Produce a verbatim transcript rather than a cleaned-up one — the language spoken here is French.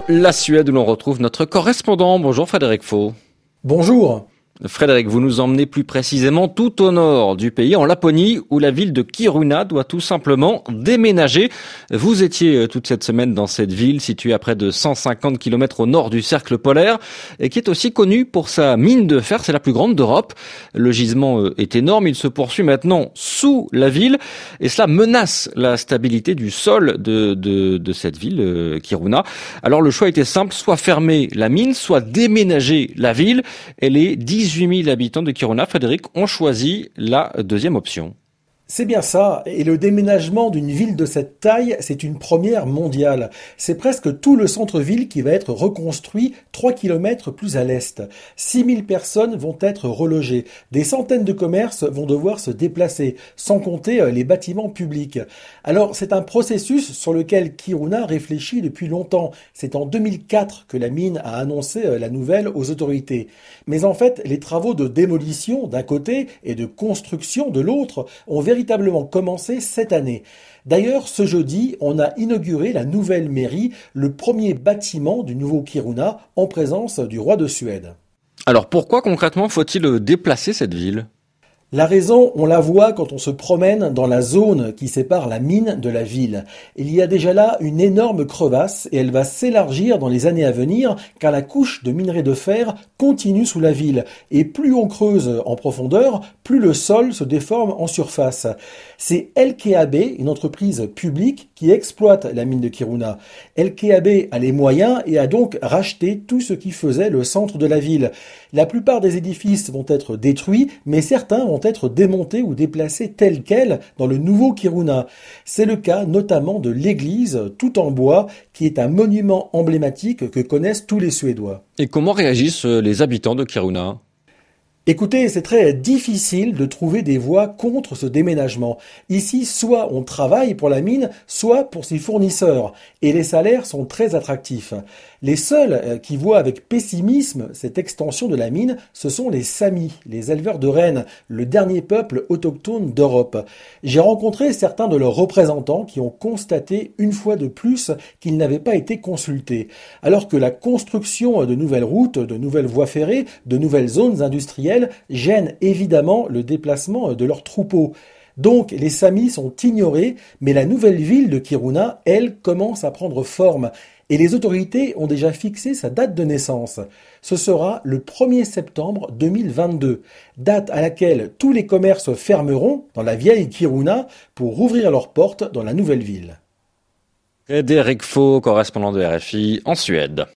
la Suède où l'on retrouve notre correspondant. Bonjour Frédéric Faux. Bonjour. Frédéric, vous nous emmenez plus précisément tout au nord du pays, en Laponie, où la ville de Kiruna doit tout simplement déménager. Vous étiez toute cette semaine dans cette ville, située à près de cent cinquante kilomètres au nord du cercle polaire, et qui est aussi connue pour sa mine de fer. C'est la plus grande d'Europe. Le gisement est énorme, il se poursuit maintenant sous la ville, et cela menace la stabilité du sol de, de, de cette ville, Kiruna. Alors le choix était simple, soit fermer la mine, soit déménager la ville, et les dix-huit mille habitants de Kiruna, Frédéric, ont choisi la deuxième option. C'est bien ça, et le déménagement d'une ville de cette taille, c'est une première mondiale. C'est presque tout le centre-ville qui va être reconstruit trois kilomètres plus à l'est. six mille personnes vont être relogées, des centaines de commerces vont devoir se déplacer, sans compter les bâtiments publics. Alors c'est un processus sur lequel Kiruna réfléchit depuis longtemps. C'est en deux mille quatre que la mine a annoncé la nouvelle aux autorités. Mais en fait, les travaux de démolition d'un côté et de construction de l'autre ont véritablement véritablement commencé cette année. D'ailleurs, ce jeudi, on a inauguré la nouvelle mairie, le premier bâtiment du nouveau Kiruna, en présence du roi de Suède. Alors pourquoi concrètement faut-il déplacer cette ville ? La raison, on la voit quand on se promène dans la zone qui sépare la mine de la ville. Il y a déjà là une énorme crevasse et elle va s'élargir dans les années à venir car la couche de minerai de fer continue sous la ville. Et plus on creuse en profondeur, plus le sol se déforme en surface. C'est L K A B, une entreprise publique qui exploite la mine de Kiruna. L K A B a les moyens et a donc racheté tout ce qui faisait le centre de la ville. La plupart des édifices vont être détruits, mais certains vont être démontés ou déplacés tels quels dans le nouveau Kiruna. C'est le cas notamment de l'église, tout en bois, qui est un monument emblématique que connaissent tous les Suédois. Et comment réagissent les habitants de Kiruna ? Écoutez, c'est très difficile de trouver des voix contre ce déménagement. Ici, soit on travaille pour la mine, soit pour ses fournisseurs. Et les salaires sont très attractifs. Les seuls qui voient avec pessimisme cette extension de la mine, ce sont les Samis, les éleveurs de rennes, le dernier peuple autochtone d'Europe. J'ai rencontré certains de leurs représentants qui ont constaté une fois de plus qu'ils n'avaient pas été consultés. Alors que la construction de nouvelles routes, de nouvelles voies ferrées, de nouvelles zones industrielles gêne évidemment le déplacement de leurs troupeaux. Donc les Samis sont ignorés, mais la nouvelle ville de Kiruna, elle, commence à prendre forme. Et les autorités ont déjà fixé sa date de naissance. Ce sera le premier septembre deux mille vingt-deux, date à laquelle tous les commerces fermeront dans la vieille Kiruna pour rouvrir leurs portes dans la nouvelle ville. Frédéric Faux, correspondant de R F I en Suède.